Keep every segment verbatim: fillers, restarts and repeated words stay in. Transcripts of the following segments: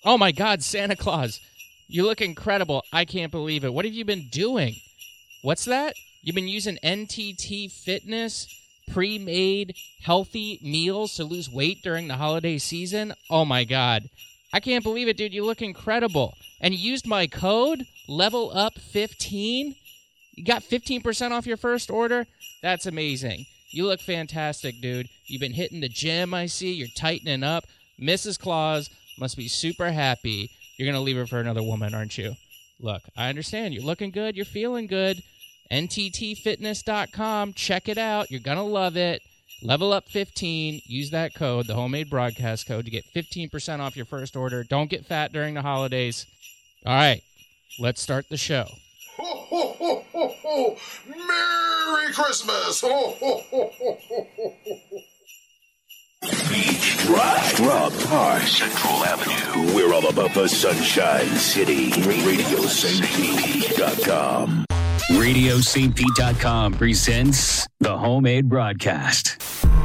Oh, my God, Santa Claus. You look incredible. I can't believe it. What have you been doing? What's that? You've been using N T T Fitness pre-made healthy meals to lose weight during the holiday season? Oh, my God. I can't believe it, dude. You look incredible. And you used my code, level up fifteen. You got fifteen percent off your first order? That's amazing. You look fantastic, dude. You've been hitting the gym, I see. You're tightening up. Missus Claus must be super happy. You're going to leave her for another woman, aren't you? Look, I understand. You're looking good. You're feeling good. N T T fitness dot com. Check it out. You're going to love it. Level up fifteen. Use that code, the homemade broadcast code, to get fifteen percent off your first order. Don't get fat during the holidays. All right, let's start the show. Ho, ho, ho, ho, ho. Merry Christmas! Ho, ho, ho, ho, ho, ho, ho. Beach Drive, Rock Park, Central Avenue. We're all about the Sunshine City. Radio Saint Pete dot com. Radio Saint Pete dot com presents the homemade broadcast.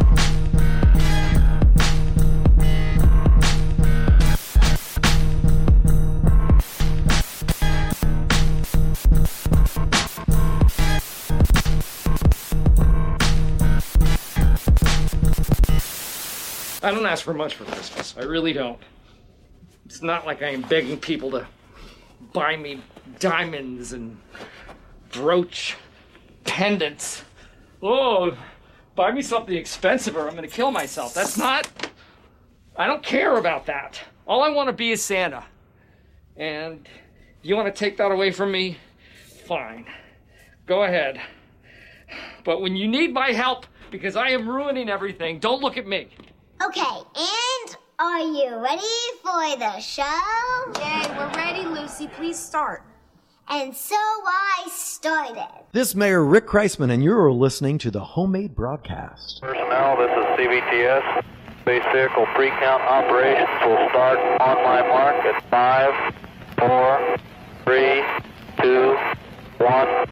I don't ask for much for Christmas. I really don't. It's not like I am begging people to buy me diamonds and brooch pendants. Oh, buy me something expensive or I'm going to kill myself. That's not... I don't care about that. All I want to be is Santa. And you want to take that away from me? Fine. Go ahead. But when you need my help because I am ruining everything, don't look at me. Okay, and are you ready for the show? Yay, we're ready, Lucy. Please start. And so I started. This is Mayor Rick Kreisman, and you're listening to the Homemade Broadcast. Personnel, this is C V T S. Base vehicle pre-count operations will start on my mark at five, four, three, two, one.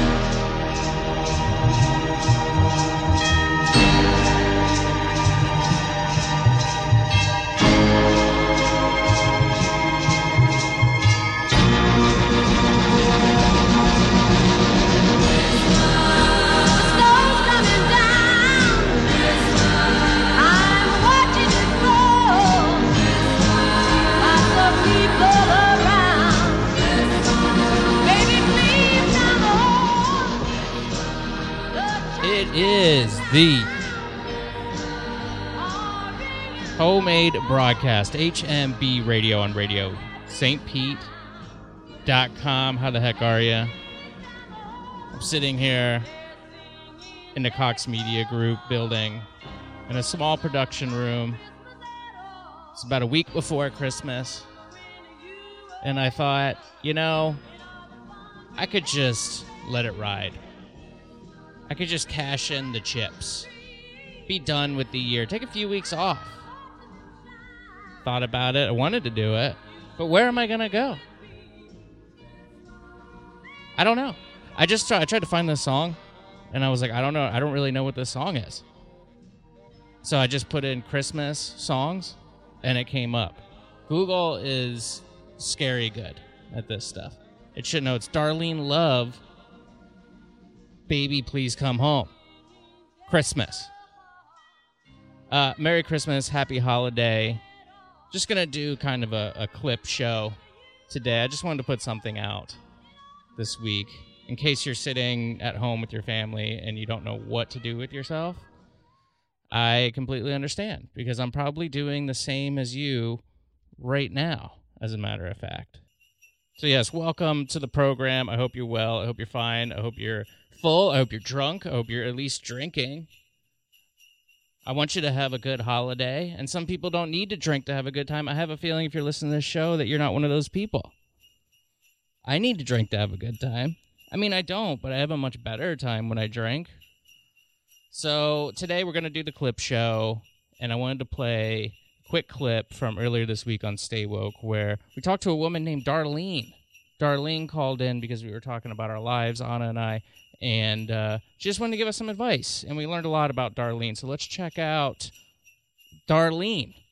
It is the homemade broadcast, H M B Radio on Radio Saint Pete dot com. How the heck are you? I'm sitting here in the Cox Media Group building in a small production room. It's about a week before Christmas. And I thought, you know, I could just let it ride. I could just cash in the chips. Be done with the year. Take a few weeks off. Thought about it. I wanted to do it. But where am I going to go? I don't know. I just tried, I tried to find this song, and I was like, I don't know. I don't really know what this song is. So I just put in Christmas songs, and it came up. Google is scary good at this stuff. It should know. It's Darlene Love, Baby Please Come Home. Christmas. Uh, Merry Christmas, Happy Holiday. Just going to do kind of a, a clip show today. I just wanted to put something out this week in case you're sitting at home with your family and you don't know what to do with yourself. I completely understand because I'm probably doing the same as you right now, as a matter of fact. So yes, welcome to the program. I hope you're well. I hope you're fine. I hope you're full. I hope you're drunk. I hope you're at least drinking. I want you to have a good holiday. And some people don't need to drink to have a good time. I have a feeling if you're listening to this show that you're not one of those people. I need to drink to have a good time. I mean, I don't, but I have a much better time when I drink. So today we're going to do the clip show. And I wanted to play a quick clip from earlier this week on Stay Woke where we talked to a woman named Darlene. Darlene called in because we were talking about our lives, Anna and I. And uh, she just wanted to give us some advice. And we learned a lot about Darlene. So let's check out Darlene.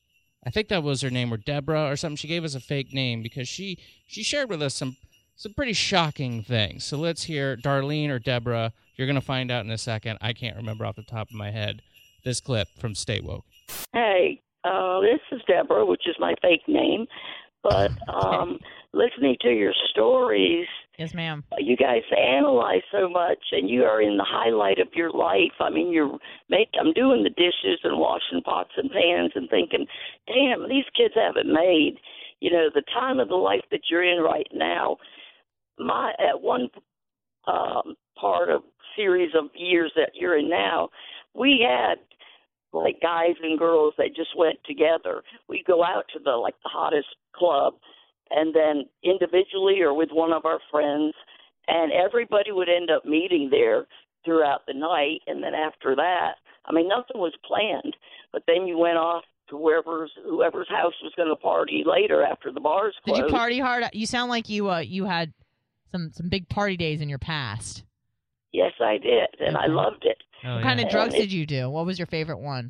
I think that was her name, or Deborah or something. She gave us a fake name because she she shared with us some some pretty shocking things. So let's hear Darlene or Deborah. You're going to find out in a second. I can't remember off the top of my head this clip from Stay Woke. Hey, uh, this is Deborah, which is my fake name. But um, listening to your stories, yes, ma'am. You guys analyze so much, and you are in the highlight of your life. I mean, you're make. I'm doing the dishes and washing pots and pans, and thinking, "Damn, these kids haven't made, you know, the time of the life that you're in right now." My at one um, part of series of years that you're in now, we had like guys and girls that just went together. We'd go out to the like the hottest club, and then individually or with one of our friends, and everybody would end up meeting there throughout the night. And then after that, I mean, nothing was planned, but then you went off to wherever's whoever's house was going to party later after the bars closed. Did you party hard? You sound like you uh, you had some some big party days in your past. Yes, I did, and I loved it. Oh, what kind yeah. of drugs And did you do? What was your favorite one?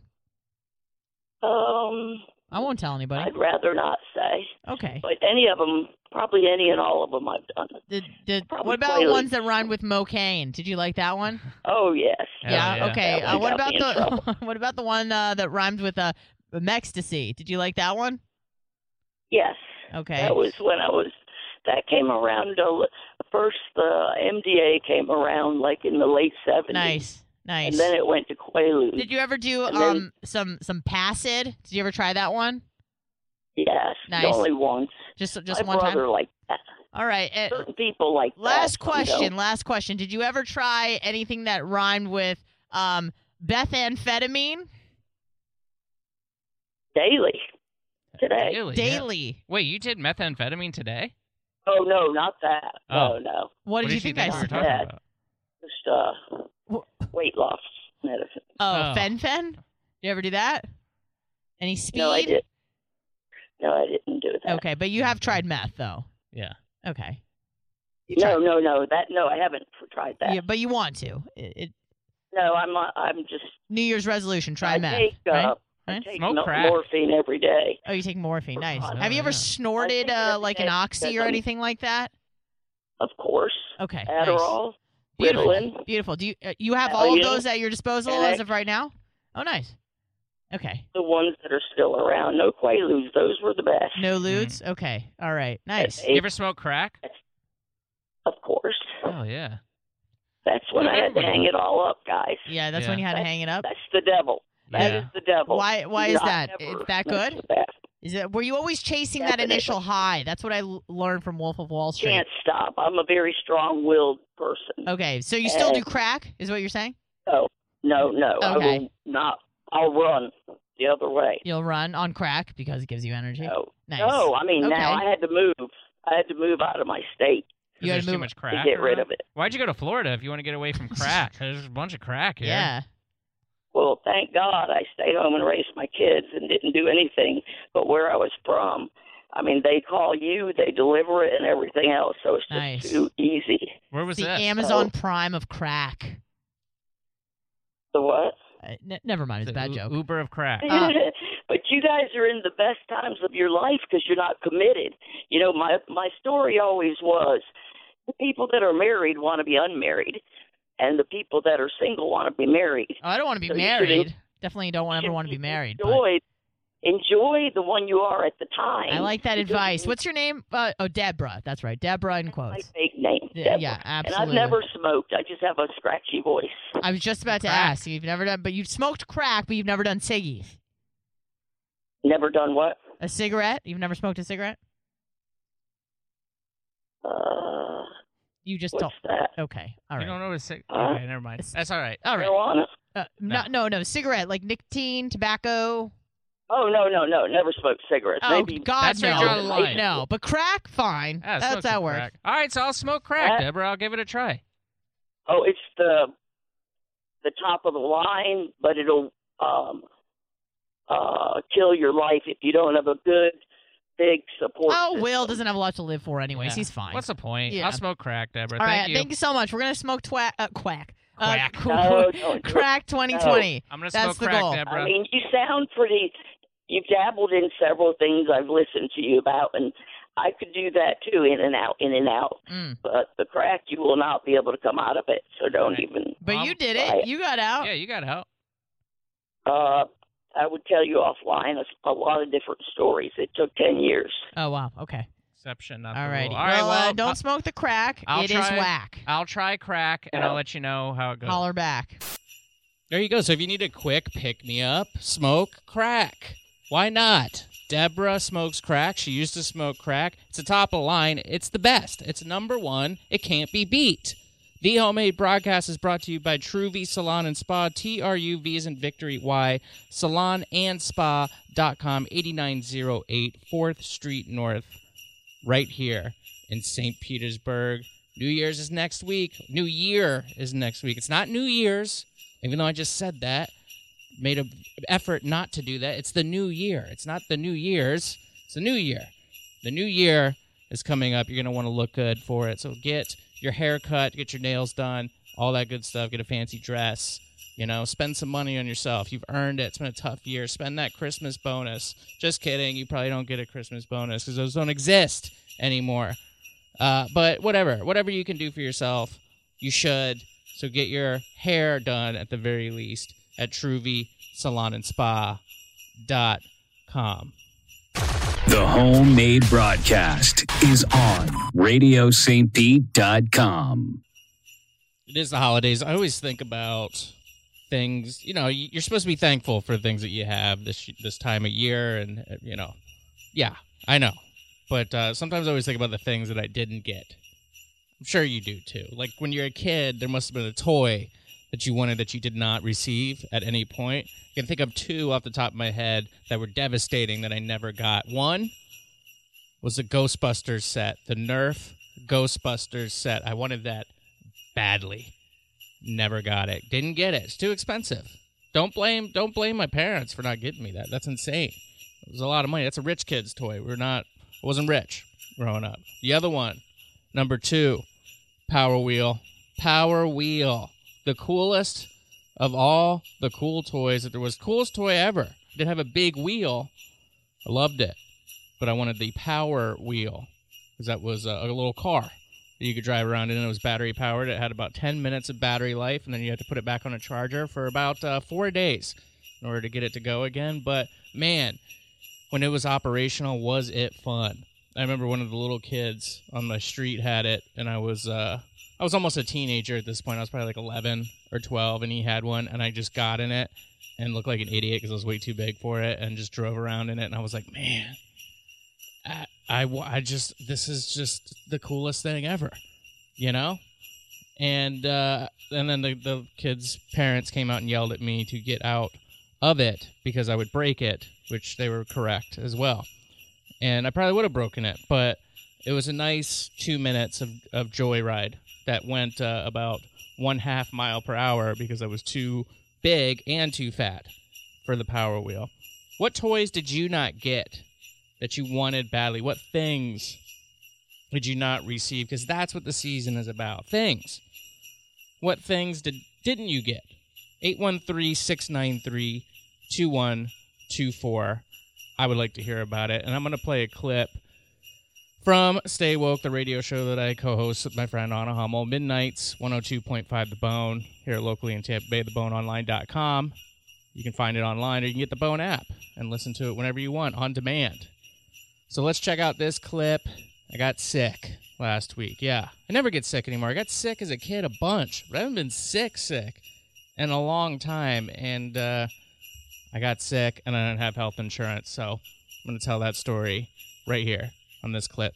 Um, I won't tell anybody. I'd rather not say. Okay. But any of them, probably any and all of them I've done. Did, did, Probably what about Quaaludes. ones that rhymed with Mocaine? Did you like that one? Oh, yes. Yeah. yeah. Okay. That one Uh, what got about me in the trouble. what about the one uh, that rhymed with uh, Mextasy? Did you like that one? Yes. Okay. That was when I was, that came around, uh, first the M D A came around like in the late seventies. Nice. Nice. And then it went to Quaaludes. Did you ever do And um then- some some Pacid? Did you ever try that one? Yes. Nice. Only once. Just just My one brother time. liked that. All right. uh, Certain people like that. last some question. don't. Last question. Did you ever try anything that rhymed with um methamphetamine? Daily. Today. Daily. Daily. Wait, you did methamphetamine today? Oh, no, not that. Oh. No, no. What did you think I we were said? talking Yeah. about? Just uh, weight loss medicine. Oh, Oh. fen-phen? Did you ever do that? Any speed? No, I did. No, I didn't do that. Okay, but you have tried meth though. Yeah. Okay. You No, tried- no, no. That no, I haven't tried that. Yeah, but you want to. It, it, No, I'm not, I'm just. New Year's resolution: try I meth. take uh, right? I Right? take Smoke mor- crack. morphine every day. Oh, you take morphine. Nice. Oh, Have you ever yeah. snorted I take it uh, every like an day oxy because or I'm- anything like that? Of course. Okay. nice. Adderall, Beautiful. Ritalin. Beautiful. Do you uh, you have Oh, all of yeah. those at your disposal And as I- of right now? Oh, nice. Okay. The ones that are still around. No Quaaludes. Those were the best. No lewds. Okay. All right. Nice. At You eight, ever smoke crack? of course. Oh, yeah. That's when Well, I had to everybody hang would. it all up, guys. Yeah, that's Yeah. when you had to That's- hang it up. That's the devil. That is Yeah. the devil. Why? Why Do is not that? ever It's that mess good? with that. Is it? Were you always chasing that Definitely. initial high? That's what I l- learned from Wolf of Wall Street. Can't stop. I'm a very strong-willed person. Okay, so you still do And- crack? Is what you're saying? No, no, no. I Okay. will not. I'll run the other way. You'll run on crack because it gives you energy. No, Nice. no. I mean, Okay. now I had to move. I had to move out of my state You had There's to too move- much to crack. get rid around? of it. Why'd you go to Florida if you want to get away from crack? There's a bunch of crack here. Yeah. Well, thank God I stayed home and raised my kids and didn't do anything but where I was from. I mean, they call you, they deliver it, and everything else. So it's just Nice. too easy. Where was the that? Amazon Oh. Prime of crack. The what? Uh, n- never mind, it's a The bad U- joke. Uber of crack. Uh, But you guys are in the best times of your life because you're not committed. You know, my my story always was the people that are married want to be unmarried, and the people that are single want to be married. Oh, I don't want to be So you should married. en- Definitely don't ever want to be married. but Enjoy, enjoy the one you are at the time. I like that Because advice. What's your name? Uh, oh, Deborah. That's right. Deborah in my quotes. fake name? Yeah, Deborah. yeah, And absolutely. I've never smoked. I just have a scratchy voice. I was just about to Crack. ask. You've never done, but you've smoked crack, but you've never done ciggies. Never done what? A cigarette? You've never smoked a cigarette? Uh, You just what's don't. that? Okay. All You right. don't know what a cig- Huh? Okay, never mind. That's all right. All right. Marijuana? Uh, no. no, no, cigarette like nicotine, tobacco. Oh no, no, no! Never smoked cigarettes. Oh Maybe God, That's where no, you draw the line. no. But crack, fine. Yeah, smoke That's some that work. crack. All right, so I'll smoke crack, Uh, Deborah. I'll give it a try. Oh, it's the the top of the line, but it'll um, uh, kill your life if you don't have a good big support. Oh, system. Will doesn't have a lot to live for, anyways. Yeah. He's fine. What's the point? Yeah. I'll smoke crack, Deborah. All Thank right, you. thank you so much. We're gonna smoke twa- uh, quack. Uh, Quack. No, don't do it. crack twenty twenty. I'm gonna That's smoke the crack, goal. Deborah. I mean, you sound pretty. you've dabbled in several things I've listened to you about, and I could do that too, in and out, in and out. Mm. But the crack, you will not be able to come out of it, so don't Right. even. But Um, you did try it. You got out. Yeah, you got out. Uh, I would tell you offline a, a lot of different stories. It took ten years. Oh, wow. Okay. Exception, not All the righty. rule. All right, well, well, uh, don't I'll- smoke the crack. I'll It is try- whack. I'll try crack, and Yeah. I'll let you know how it goes. Holler back. There you go. So if you need a quick pick-me-up, smoke crack. Why not? Deborah smokes crack. She used to smoke crack. It's the top of the line. It's the best. It's number one. It can't be beat. The Homemade Broadcast is brought to you by Truvy Salon and Spa, T R U V as in Victory, Y, salon and spa dot com, eighty-nine oh eight fourth Street North, right here in Saint Petersburg. New Year's is next week. New Year is next week. It's not New Year's, even though I just said that. Made an effort not to do that. It's the new year. It's not the New Year's. It's the new year. The new year is coming up. You're going to want to look good for it. So get your hair cut, get your nails done, all that good stuff. Get a fancy dress. You know, spend some money on yourself. You've earned it. It's been a tough year. Spend that Christmas bonus. Just kidding. You probably don't get a Christmas bonus because those don't exist anymore. Uh, but whatever. Whatever you can do for yourself, you should. So get your hair done at the very least at Truvy Salon and Spa dot com. The Homemade Broadcast is on radio st pete dot com. It is the holidays. I always think about things, you know, you're supposed to be thankful for things that you have this this time of year. And, you know, yeah, I know. But uh, sometimes I always think about the things that I didn't get. I'm sure you do, too. Like when you're a kid, there must have been a toy that you wanted that you did not receive at any point. I can think of two off the top of my head that were devastating that I never got. One was the Ghostbusters set, the Nerf Ghostbusters set. I wanted that badly. Never got it. Didn't get it. It's too expensive. Don't blame don't blame my parents for not getting me that. That's insane. It was a lot of money. That's a rich kid's toy. We're not I wasn't rich growing up. The other one, number two, Power Wheel. Power Wheel. The coolest of all the cool toys that there was. Coolest toy ever. It did have a big wheel. I loved it. But I wanted the Power Wheel because that was a, a little car that you could drive around in. It was battery powered. It had about ten minutes of battery life, and then you had to put it back on a charger for about uh, four days in order to get it to go again. But, man, when it was operational, was it fun. I remember one of the little kids on my street had it, and I was... Uh, I was almost a teenager at this point. I was probably like eleven or twelve, and he had one, and I just got in it and looked like an idiot because I was way too big for it and just drove around in it, and I was like, man, I, I, I just, this is just the coolest thing ever, you know? And uh, and then the, the kid's parents came out and yelled at me to get out of it because I would break it, which they were correct as well. And I probably would have broken it, but it was a nice two minutes of, of joyride that went uh, about one half mile per hour because I was too big and too fat for the Power Wheel. What toys did you not get that you wanted badly? What things did you not receive? Because that's what the season is about. Things. What things did, didn't you get? eight one three, six nine three, two one two four. I would like to hear about it. And I'm going to play a clip from Stay Woke, the radio show that I co-host with my friend Anna Hummel, midnights, one oh two point five The Bone, here locally in Tampa Bay, the bone online dot com. You can find it online, or you can get the Bone app and listen to it whenever you want, on demand. So let's check out this clip. I got sick last week. Yeah, I never get sick anymore. I got sick as a kid a bunch, but I haven't been sick sick in a long time, and uh, I got sick, and I don't have health insurance, so I'm going to tell that story right here on this clip.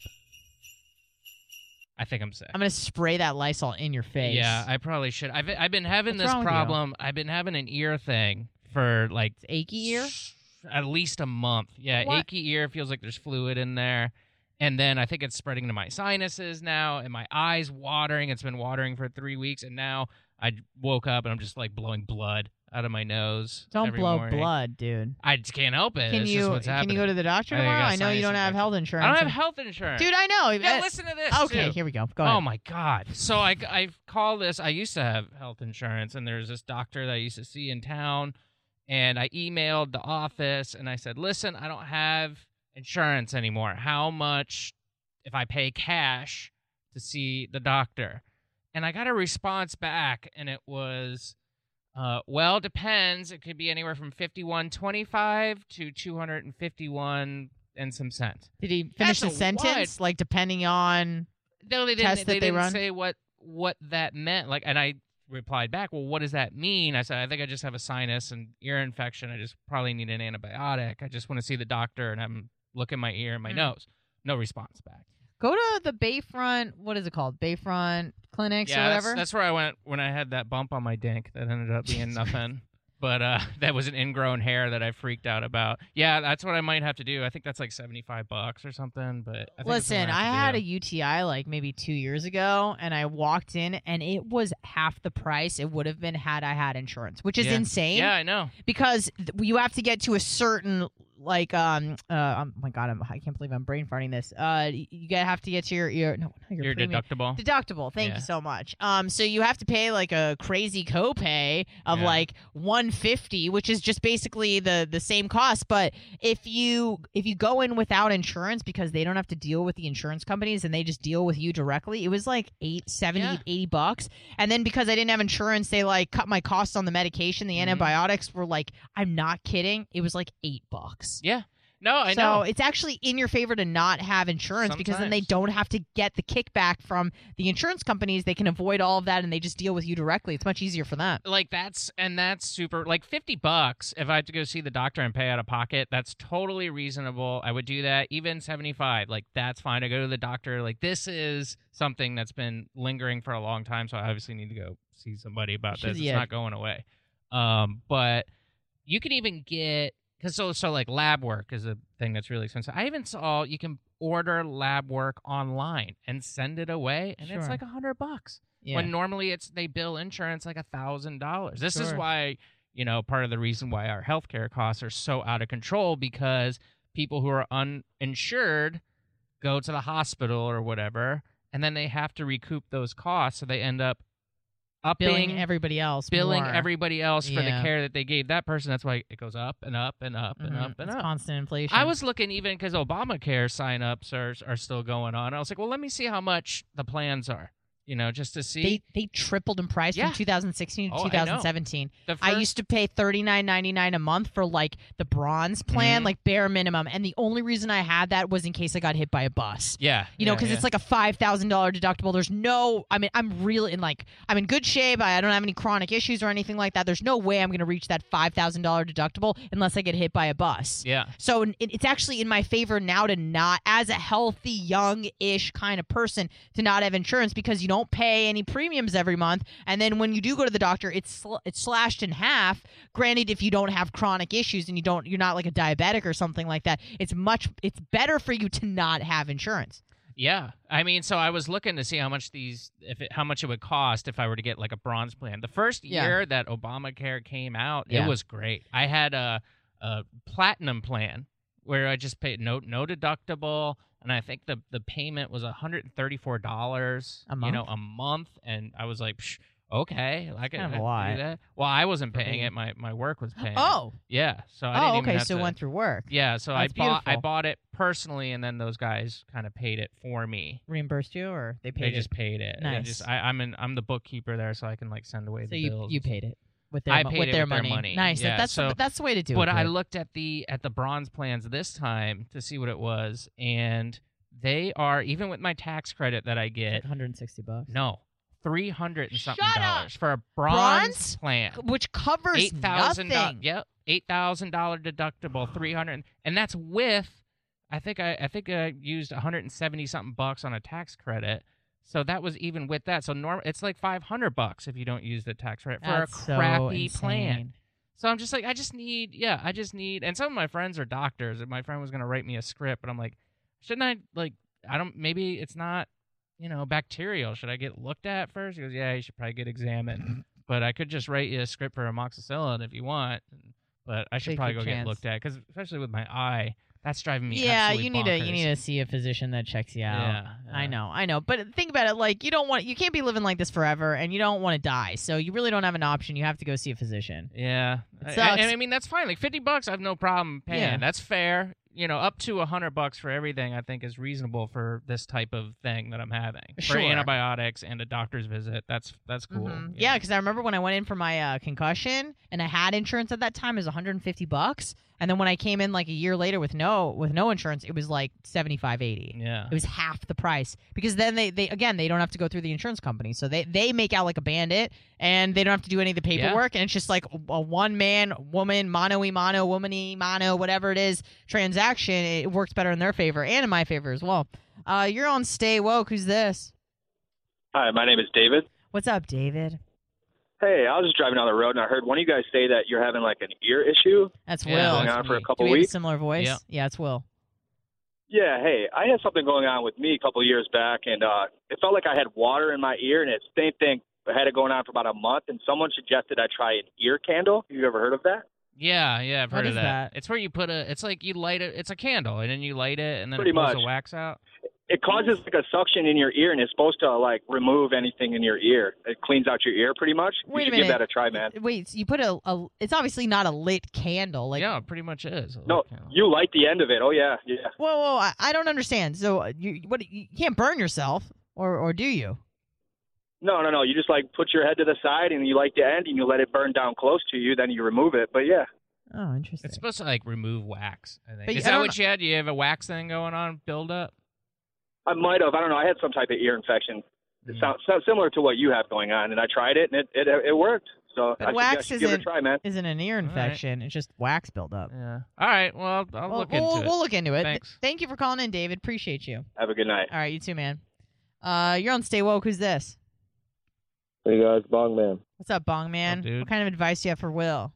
I think I'm sick. I'm going to spray that Lysol in your face. Yeah, I probably should. I've I've been having What's this wrong with you? problem. I've been having an ear thing for like It's achy ear? at least a month. Yeah, What? achy ear, feels like there's fluid in there. And then I think it's spreading to my sinuses now, and my eyes watering. It's been watering for three weeks, and now I woke up and I'm just like blowing blood out of my nose. Don't every blow morning. blood, dude. I just can't help it. Can it's you just what's can happening. you go to the doctor I think I tomorrow? got I know you sinus don't have infection. health insurance. I don't have health insurance. Dude, I know. Yeah, Uh, listen to this. Okay, too. here we go. Go ahead. Oh my God! So I I call this. I used to have health insurance, and there's this doctor that I used to see in town, And I emailed the office and I said, listen, I don't have insurance anymore. How much if I pay cash to see the doctor? And I got a response back, and it was, uh, well, it depends. It could be anywhere from fifty-one twenty-five to two hundred fifty-one and some cents. Did he finish That's the a wide- sentence? Like, depending on No, they didn't. tests They that they didn't run? say what what that meant. Like, and I replied back, well, what does that mean? I said, I think I just have a sinus and ear infection. I just probably need an antibiotic. I just want to see the doctor and I'm look in my ear and my Mm. nose. No response back. Go to the Bayfront, what is it called? Bayfront Clinics Yeah, or that's, whatever? that's where I went when I had that bump on my dink that ended up being nothing. But uh, that was an ingrown hair that I freaked out about. Yeah, that's what I might have to do. I think that's like seventy-five bucks or something. But I think that's what Listen, I, I have to had do. a U T I like maybe two years ago, and I walked in, and it was half the price it would have been had I had insurance, which is Yeah. insane. Yeah, I know. Because th- you have to get to a certain like um uh oh my god I'm, I can't believe I'm brain farting this. Uh, y- you gotta have to get to your your no not your, Your premium. deductible. Deductible. Thank Yeah. you so much. Um, so you have to pay like a crazy copay of Yeah. like one fifty, which is just basically the the same cost. But if you if you go in without insurance because they don't have to deal with the insurance companies and they just deal with you directly, it was like eight seventy Yeah. eighty bucks. And then because I didn't have insurance, they like cut my costs on the medication. The Mhm. antibiotics were like, I'm not kidding, it was like eight bucks. Yeah. No, I so know. it's actually in your favor to not have insurance because then they Sometimes. don't have to get the kickback from the insurance companies. They can avoid all of that and they just deal with you directly. It's much easier for them. Like that's and that's super like fifty bucks if I had to go see the doctor and pay out of pocket. That's totally reasonable. I would do that. Even seventy-five, like that's fine. I go to the doctor. Like this is something that's been lingering for a long time, so I obviously need to go see somebody about Should- this. yeah. It's not going away. Um, but you can even get because so so like lab work is a thing that's really expensive. I even saw you can order lab work online and send it away, and it's Sure. like a hundred bucks. Yeah. When normally it's they bill insurance like a thousand dollars. This is Sure. why, you know, part of the reason why our healthcare costs are so out of control because people who are uninsured go to the hospital or whatever, and then they have to recoup those costs, so they end up upping Billing everybody else. billing more. everybody else for Yeah. the care that they gave that person. That's why it goes up and up and up and Mhm. up and It's up. constant inflation. I was looking even because Obamacare sign-ups are are still going on. I was like, well, let me see how much the plans are, you know, just to see. They they tripled in price Yeah. from two thousand sixteen to Oh, I know. two thousand seventeen. The I first- used to pay thirty-nine ninety-nine a month for like the bronze plan, Mhm. like bare minimum, and the only reason I had that was in case I got hit by a bus. yeah, You know, yeah, because yeah. it's like a five thousand dollar deductible. There's no, I mean, I'm really in like, I'm in good shape. I don't have any chronic issues or anything like that. There's no way I'm going to reach that five thousand dollar deductible unless I get hit by a bus. yeah. So it, it's actually in my favor now to not, as a healthy, young-ish kind of person, to not have insurance because you don't pay any premiums every month, and then when you do go to the doctor, it's sl- it's slashed in half. Granted, if you don't have chronic issues and you don't, you're not like a diabetic or something like that, it's much, it's better for you to not have insurance. Yeah, I mean, so I was looking to see how much these, if it, how much it would cost if I were to get like a bronze plan. The first Yeah. year that Obamacare came out, Yeah. it was great. I had a, a platinum plan where I just paid no no deductible, and I think the the payment was one hundred and thirty four dollars A You know, month? a month, and I was like, Psh, okay, I can kind of a I can lot. do that. Well, I wasn't For paying me. it. My my work was paying. it. Oh, yeah. So I oh, didn't even okay, have so to, it went through work. Yeah, so That's I bought I beautiful. bought it personally, and then those guys kind of paid it for me. Reimbursed you, or they paid They it? just paid it. They Nice. just I, I'm in I'm the bookkeeper there, so I can like send away So the you bills. you paid it with their I mo- paid with it their with their money. money. Nice. Yeah, that's so- that's the way to do But it. I dude. looked at the at the bronze plans this time to see what it was, and they are even with my tax credit that I get. one hundred sixty bucks. No, three hundred and something Shut up! dollars for a bronze, Bronze? plan. Which covers Eight thousand dollars. nothing. Yep, eight thousand dollar deductible, three hundred, and that's with. I think I I think I used one hundred and seventy something bucks on a tax credit. So that was even with that. So norm, it's like five hundred bucks if you don't use the tax credit for That's a so crappy plan. insane. So I'm just like, I just need, yeah, I just need. And some of my friends are doctors, and my friend was gonna write me a script, but I'm like, shouldn't I like? I don't. Maybe it's not, you know, bacterial. Should I get looked at first? He goes, yeah, you should probably get examined. But I could just write you a script for amoxicillin if you want. But I should Take probably your go get chance. looked at because, especially with my eye, That's driving me. Yeah, absolutely you need to you bonkers. need to see a physician that checks you out. Yeah, I yeah. know, I know. But think about it, like you don't want you can't be living like this forever, and you don't want to die. So you really don't have an option. You have to go see a physician. Yeah, It I- sucks. and I mean that's fine. Like fifty bucks, I have no problem paying. Yeah. That's fair. You know, up to a hundred bucks for everything, I think is reasonable for this type of thing that I'm having. Sure. For antibiotics and a doctor's visit, that's that's cool. Mhm. you Yeah, know. because I remember when I went in for my uh, concussion, and I had insurance at that time, it was one hundred fifty bucks. And then when I came in like a year later with no with no insurance, it was like seventy-five, eighty. Yeah. It was half the price because then they, they again they don't have to go through the insurance company, so they they make out like a bandit, and they don't have to do any of the paperwork, and it's just like a one man woman mano y mano woman y mano whatever it is transaction. It works better in their favor and in my favor as well. Uh, you're on Stay Woke. Who's this? Hi, my name is David. What's up, David? Hey, I was just driving down the road and I heard one of you guys say that you're having like an ear issue. That's Yeah, Will. going on for a couple Do we have a weeks. similar voice? Yeah. Yeah, it's Will. Yeah, hey, I had something going on with me a couple of years back, and uh, it felt like I had water in my ear, and it's the same thing. I had it going on for about a month, and someone suggested I try an ear candle. Have you ever heard of that? Yeah, yeah, I've What heard is of that. that? It's where you put a. It's like you light it. It's a candle, and then you light it, and then Pretty it pulls much. the wax out. It causes like a suction in your ear, and it's supposed to like remove anything in your ear. It cleans out your ear pretty much. Wait a you should minute. give that a try, man. Wait, so you put a, a it's obviously not a lit candle. Like, Yeah, it pretty much is. a No, little candle. you light the end of it. Oh yeah, yeah. whoa, whoa, I, I don't understand. So uh, you what you can't burn yourself, or or do you? No, no, no. You just like put your head to the side, and you light the end, and you let it burn down close to you. Then you remove it. But yeah. Oh, interesting. It's supposed to like remove wax. I think. But Is I that don't what you had? You have a wax thing going on, build up? I might have. I don't know. I had some type of ear infection. It Mm. sounds, sounds similar to what you have going on, and I tried it, and it it, it worked. So But I wax suggest you give it a isn't try, man. isn't an ear right. infection. It's just wax buildup. Yeah. All right. Well, I'll Well, look we'll, into we'll it. look into it. Th- Thanks. Thank you for calling in, David. Appreciate you. Have a good night. All right, you too, man. Uh, you're on Stay Woke. Who's this? Hey guys, Bong Man. What's up, Bong Man? Up, dude? What kind of advice do you have for Will?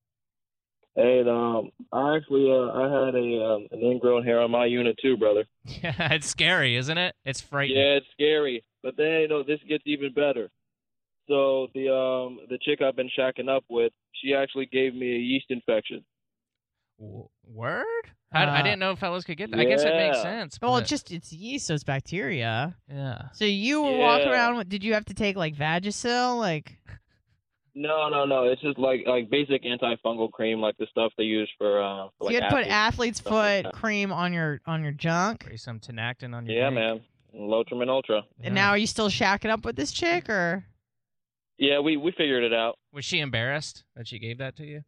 Hey, um, I actually uh, I had a um, an ingrown hair on my unit too, brother. Yeah, it's scary, isn't it? It's frightening. Yeah, it's scary, but then you know this gets even better. So the um the chick I've been shacking up with, she actually gave me a yeast infection. W- Word? I, I Uh, didn't know fellas could get that. I guess it makes yeah. sense. Well, but- it's just it's yeast, so it's bacteria. yeah. So you were walking Yeah. around with, did you have to take like Vagisil? Like, No, no, no. It's just like like basic antifungal cream, like the stuff they use for uh. For, so like you had to put athletes. athlete's stuff like foot that. cream on your on your junk? Spray some Tenactin on your Yeah, dick. man. Lotrim and Ultra. And now are you still shacking up with this chick, or? Yeah, we we figured it out. Was she embarrassed that she gave that to you?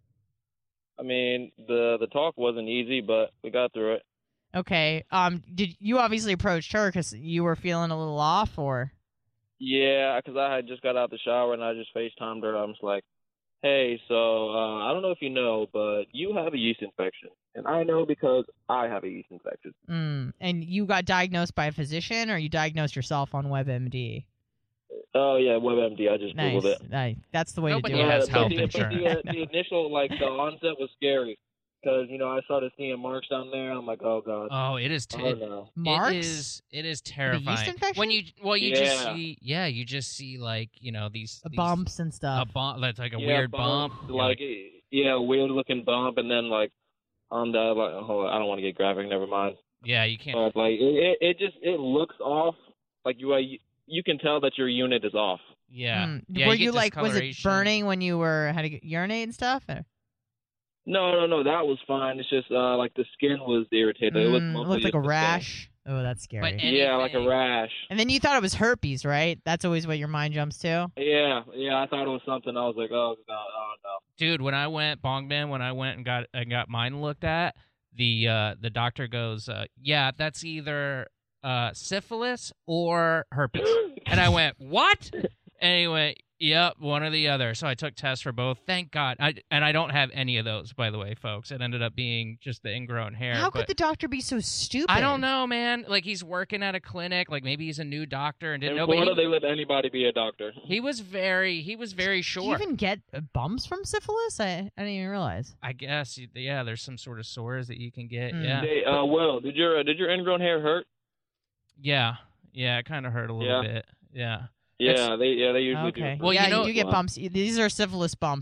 I mean, the the talk wasn't easy, but we got through it. Okay. Um. Did you obviously approached her because you were feeling a little off, or? Yeah, because I had just got out the shower and I just FaceTimed her. I was like, hey, so uh, I don't know if you know, but you have a yeast infection. And I know because I have a yeast infection. Mm. And you got diagnosed by a physician, or you diagnosed yourself on WebMD? Oh, yeah, WebMD. I just Nice. Googled it. Nice. That's the way Nobody to do has it. but health the, but insurance. the, uh, the initial, like, the onset was scary. Because, you know, I started seeing marks down there. I'm like, oh, God. Oh, it is. T- oh, no. Marks? It is. It is The yeast terrifying. infection? When you well, you just Yeah. see. Yeah, you just see like you know these, The these bumps and A stuff. bump. That's like a Yeah, weird bump. bump, You're Like, yeah, weird-looking bump. And then, like, on the, like, oh, I don't want to get graphic. Never mind. yeah, you can't. But, like, it, it, it just, it looks off. Like, you, uh, you, you can tell that your unit is off. Yeah. Mm. yeah Were you, you, get like, was it discoloration. burning when you were had to get- urinate and stuff? Or? No, no, no, that was fine. It's just uh, like the skin was irritated. it looked, Mm, it mostly looked like just a the skin. rash. Oh, that's scary. But Yeah, like a anything- rash. And then you thought it was herpes, right? That's always what your mind jumps to. Yeah, yeah, I thought it was something. I was like, oh, no, oh, no. Dude, when I went Bongman, when I went and got and got mine looked at, the uh, the doctor goes, uh, yeah, that's either uh, syphilis or herpes. And I went, what? And he went, yep, one or the other. So I took tests for both. Thank God. I, and I don't have any of those, by the way, folks. It ended up being just the ingrown hair. How but could the doctor be so stupid? I don't know, man. Like, he's working at a clinic. Like, maybe he's a new doctor and didn't In know. But Florida, he, they let anybody be a doctor. he was very, he was very Do you sure. even get uh, bumps from syphilis? I, I didn't even realize. I guess, yeah, there's some sort of sores that you can get. Mm. Yeah. Hey, uh, Will, did your uh, did your ingrown hair hurt? Yeah. Yeah, it kind of hurt a little Yeah. bit. Yeah. Yeah, It's- they yeah they usually Okay. do. Well, yeah, you know- do get bumps. These are syphilis bumps.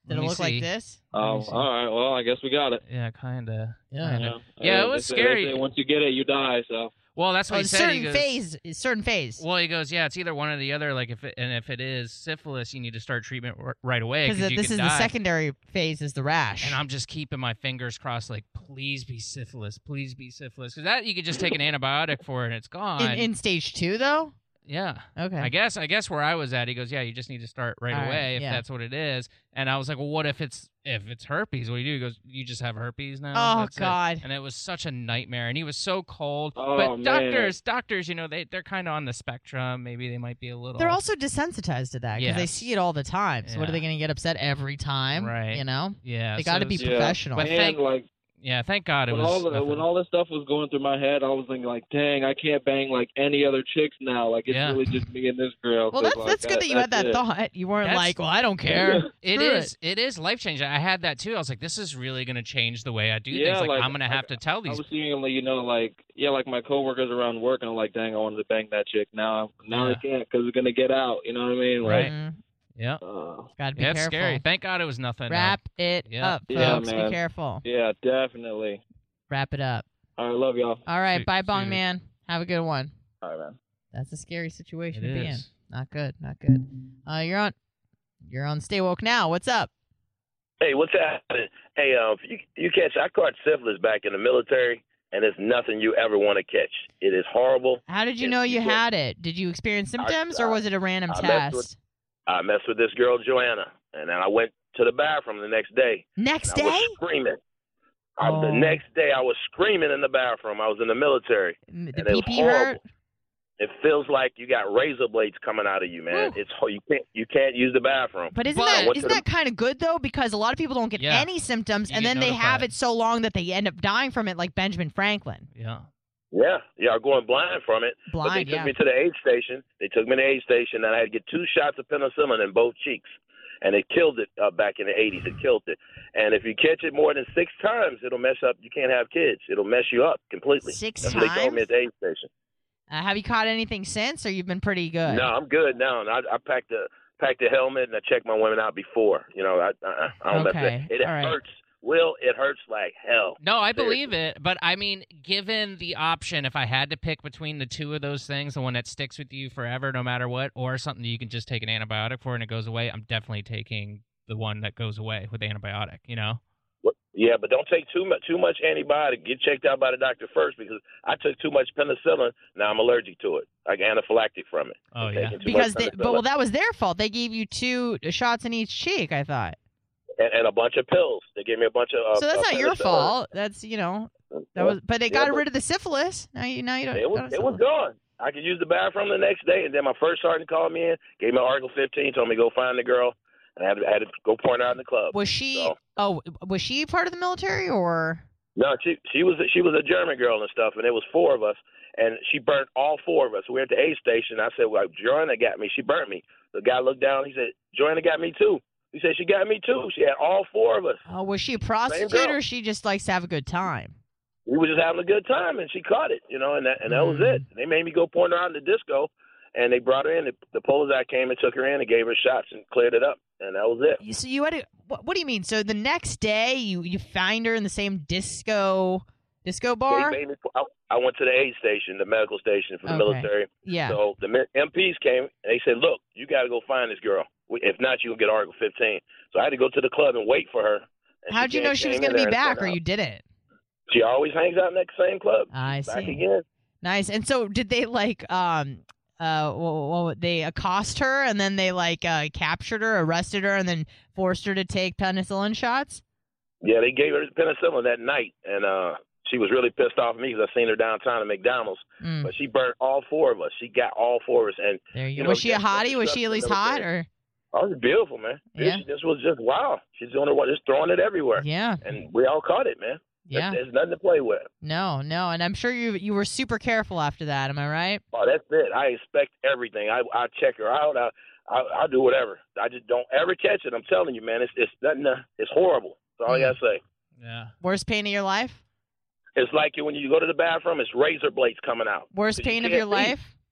Did it look like this? Oh, all right. Well, I guess we got it. Yeah, kind of. Yeah. Kinda. Yeah, it Uh, was they say- scary. they say once you get it, you die. So. Well, that's what Oh, he said. certain He goes, phase. Certain phase. Well, he goes, yeah, it's either one or the other. Like if it, and if it is syphilis, you need to start treatment r- right away Because you this could is die. the secondary phase, is the rash. And I'm just keeping my fingers crossed, like, please be syphilis, please be syphilis, because that you could just take an antibiotic for and it's gone. in, in stage two, though. Yeah. Okay. I guess I guess where I was at, he goes, yeah, you just need to start right All right, away if yeah. that's what it is. And I was like, well, what if it's if it's herpes? What do you do? He goes, you just have herpes now. Oh, That's it." God. And it was such a nightmare. And he was so cold. Oh, but man. doctors, doctors, you know, they they're kind of on the spectrum. Maybe they might be a little. They're also desensitized to that because they Yes. see it all the time. So what are Yeah. they going to get upset every time? Right. You know? Yeah. They so got to be it's- Yeah. professional. But And thank- like Yeah. Thank God it when was. all the, nothing. when all this stuff was going through my head, I was thinking like, dang, I can't bang like any other chicks now. Like it's Yeah. really just me and this girl. Well, 'cause, that's like, that's good that you had that it. thought. You weren't That's- like, well, I don't care. It Screw is. It is life changing. I had that too. I was like, this is really going to change the way I do Yeah, things. Like, like, I'm going to have I- to tell I these. was seeing like you know like yeah like my coworkers around work and I'm like, dang, I wanted to bang that chick. Now now Yeah. I can't because it's gonna get out. You know what I mean? Like, Right. Mm, Yeah. uh, gotta be Yeah, it's careful. scary. Thank God it was nothing. uh, Wrap it Yeah. up, Yeah, folks. man. Be careful. yeah, definitely. Wrap it up. All right, love y'all. All right, Shoot, bye, Bong shoot it. Man. Have a good one. All right, man. That's a scary situation It to be in. is. Not good. Not good. Uh, you're on. You're on Stay Woke now. What's up? Hey, what's happening? Hey, um, you, you catch, I caught syphilis back in the military, and it's nothing you ever want to catch. It is horrible. How did you If know you you had it? Did you experience symptoms, or I- was it a random I messed test? with- I messed with this girl, Joanna, and then I went to the bathroom the next day. Next and I day? was screaming. I, Oh. the next day, I was screaming in the bathroom. I was in the military, M- and The it was pee pee horrible. hurt? It feels like you got razor blades coming out of you, man. Whew. It's ho- you can't you can't use the bathroom. But isn't I that went to isn't the- that kind of good though? Because a lot of people don't get Yeah. any symptoms, You and get then they have notified. it so long that they end up dying from it, like Benjamin Franklin. Yeah. Yeah, yeah, I'm going blind from it. but they Blind, took yeah. me to the aid station. They took me to the aid station, and I had to get two shots of penicillin in both cheeks. And it killed it uh, back in the eighties. It killed it. And if you catch it more than six times, it'll mess up. You can't have kids. It'll mess you up completely. Six That's what they told me times? at the aid station. Uh, have you caught anything since, or you've been pretty good? No, I'm good now. And I, I packed a packed a helmet, and I checked my women out before. You know, I, I, I don't Okay, mess with it. It all right. hurts. Will, it hurts like hell. No, I Seriously. believe it, but I mean, given the option, if I had to pick between the two of those things, the one that sticks with you forever, no matter what, or something that you can just take an antibiotic for and it goes away, I'm definitely taking the one that goes away with the antibiotic. You know? What- Yeah, but don't take too much too much antibiotic. Get checked out by the doctor first, because I took too much penicillin. Now I'm allergic to it. I get anaphylactic from it. Oh I'm yeah. taking too Because much they, but penicillin. well, that was their fault. They gave you two shots in each cheek. I thought. and, and a bunch of pills. They gave me a bunch of. Uh, So that's uh, not your penicillin. fault. That's you know that was. But they Yeah, got but rid of the syphilis. Now you now you don't. It was got it was syphilis. gone. I could use the bathroom the next day, and then my first sergeant called me in, gave me Article fifteen, told me to go find the girl, and I had to, I had to go point her out in the club. Was she? So- Oh, was she part of the military or? No, she she was she was a German girl and stuff, and it was four of us, and she burnt all four of us. We were at the aid station. I said, "Well, Joanna got me. She burnt me." The guy looked down. He said, "Joanna got me too." He said, "She got me too. She had all four of us." Oh, was she a prostitute girl. or she just likes to have a good time? We were just having a good time, and she caught it, you know, and that and that was it. They made me go point her out in the disco, and they brought her in. The, the Polizak came and took her in and gave her shots and cleared it up, and that was it. You- So you had to, what, what do you mean? So the next day you you find her in the same disco disco bar? They made me, I, I went to the aid station, the medical station for the Okay. military. Yeah. So the mi- M Ps came, and they said, "Look, you got to go find this girl. If not, you'll get Article fifteen." So I had to go to the club and wait for her. And How'd you know came- she was came going to in be there and back, said, or uh, you didn't? She always hangs out in that same club. I Back see. again. Nice. And so did they like um uh well, well they accost her and then they like uh captured her, arrested her, and then forced her to take penicillin shots? Yeah, they gave her penicillin that night, and uh, she was really pissed off at me because I seen her downtown at McDonald's. Mm. But she burnt all four of us. She got all four of us. And There you, you go. know, Was she a that's- that's hottie? the Was stuff she at in the least hot military. or? Oh, it's beautiful, man. This, Yeah. this was just wow. She's doing her, just throwing it everywhere. Yeah. And we all caught it, man. Yeah. There's, there's nothing to play with. No, no, and I'm sure you you were super careful after that. Am I right? Oh, that's it. I expect everything. I I check her out. I I I'll do whatever. I just don't ever catch it. I'm telling you, man. It's it's nothing. Uh, it's horrible. That's all I gotta say. Yeah. Worst pain of your life? It's like when you go to the bathroom, it's razor blades coming out. Worst 'Cause you pain of can't your see. life?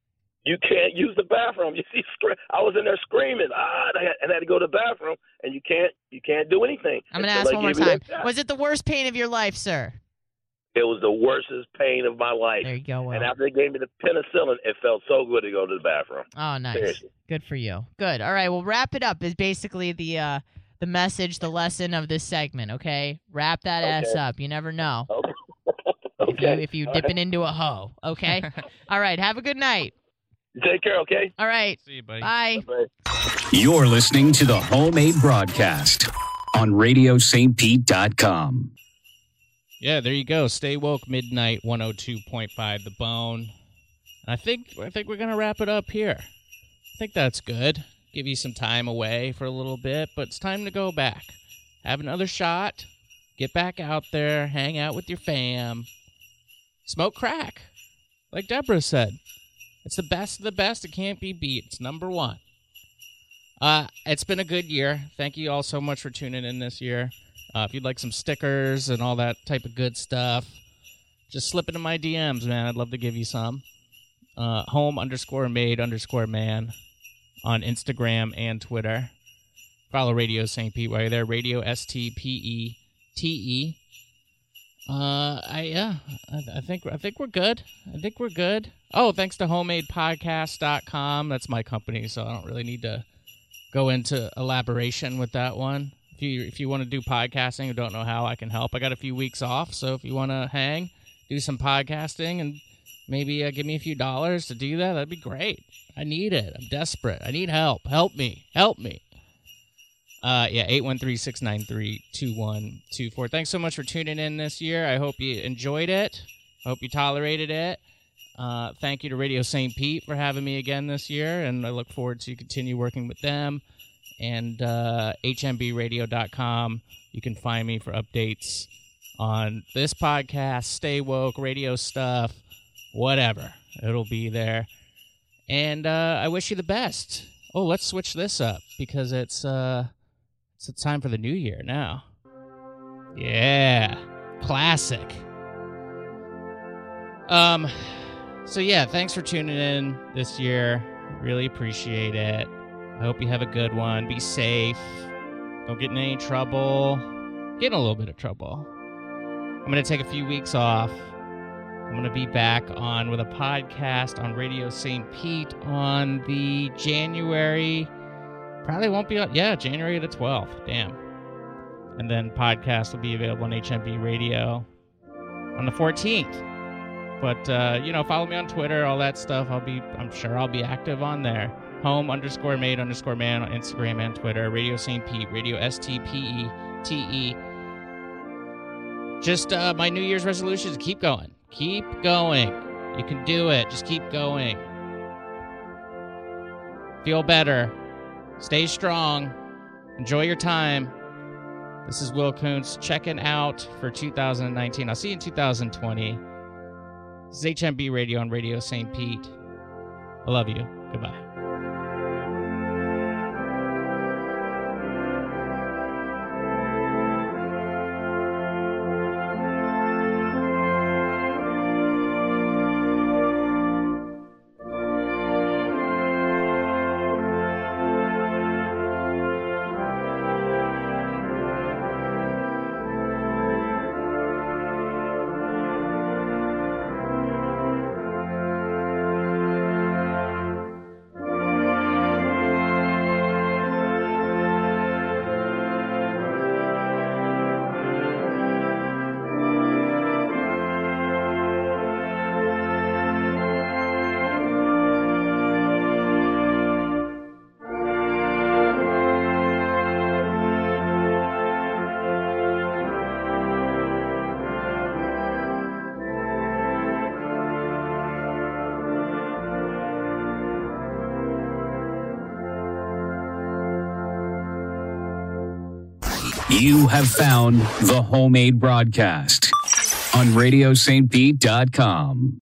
you can't use the bathroom. You see, I was in there screaming, ah, and I had, and I had to go to the bathroom, and you can't, you can't do anything. I'm going to ask one more time. Was it the worst pain of your life, sir? It was the worstest pain of my life. There you go. Well. And after they gave me the penicillin, it felt so good to go to the bathroom. Oh, nice. Seriously. Good for you. Good. All right. Well, wrap it up is basically the uh, the message, the lesson of this segment. Okay, wrap that okay. ass up. You never know. Okay. If you if you dip it into a hoe. Okay. All right. Have a good night. Take care. Okay. All right. See you, buddy. Bye. Bye. You're listening to the Homemade Broadcast on radio st pete dot com. Yeah, there you go. Stay woke, midnight, one oh two point five The Bone. I think I think we're gonna wrap it up here. I think that's good. Give you some time away for a little bit, but it's time to go back. Have another shot. Get back out there. Hang out with your fam. Smoke crack, like Deborah said. It's the best of the best. It can't be beat. It's number one. Uh, it's been a good year. Thank you all so much for tuning in this year. Uh, if you'd like some stickers and all that type of good stuff, just slip into my D Ms, man. I'd love to give you some. Uh, home underscore made underscore man on Instagram and Twitter. Follow Radio Saint Pete while you're there. Radio S T P E T E. Uh, I yeah, I, I think I think we're good. I think we're good. Oh, thanks to homemade podcast dot com. That's my company, so I don't really need to go into elaboration with that one. If you if you want to do podcasting or don't know how, I can help. I got a few weeks off, so if you want to hang, do some podcasting, and maybe uh, give me a few dollars to do that, that'd be great. I need it. I'm desperate. I need help. Help me. Help me. Uh, yeah, eight one three, six nine three, two one two four. Thanks so much for tuning in this year. I hope you enjoyed it. I hope you tolerated it. Uh, thank you to Radio Saint Pete for having me again this year, and I look forward to continue working with them. And uh, H M B radio dot com. You can find me for updates on this podcast, Stay Woke, radio stuff, whatever. It'll be there. And uh, I wish you the best. Oh, let's switch this up because it's uh, it's the time for the new year now. Yeah, classic. Um, so yeah, thanks for tuning in this year. Really appreciate it. I hope you have a good one. Be safe. Don't get in any trouble. Get in a little bit of trouble. I'm going to take a few weeks off. I'm going to be back on with a podcast on Radio Saint Pete on the January... Probably won't be on... Yeah, January the twelfth. Damn. And then podcast will be available on H M B Radio on the fourteenth. But, uh, you know, follow me on Twitter, all that stuff. I'll be... I'm sure I'll be active on there. Home underscore made underscore man on Instagram and Twitter. Radio Saint Pete. Radio S T P E T E. Just uh, my New Year's resolution is keep going. Keep going. You can do it. Just keep going. Feel better. Stay strong. Enjoy your time. This is Will Kuntz checking out for two thousand nineteen. I'll see you in two thousand twenty. This is H M B Radio on Radio Saint Pete. I love you. Goodbye. You have found the Homemade Broadcast on radio st pete dot com.